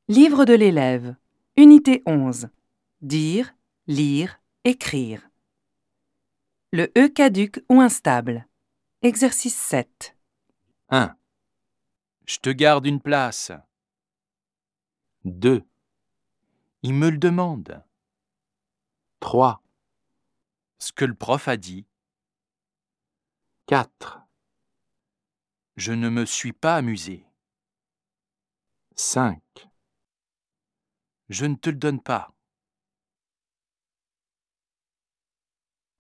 Livre de l'élève. Unité 11. Dire, lire, écrire. Le E caduc ou instable. Exercice 7. 1. Je te garde une place. 2. Il me le demande. 3. Ce que le prof a dit. 4. Je ne me suis pas amusé. 5. Je ne te le donne pas.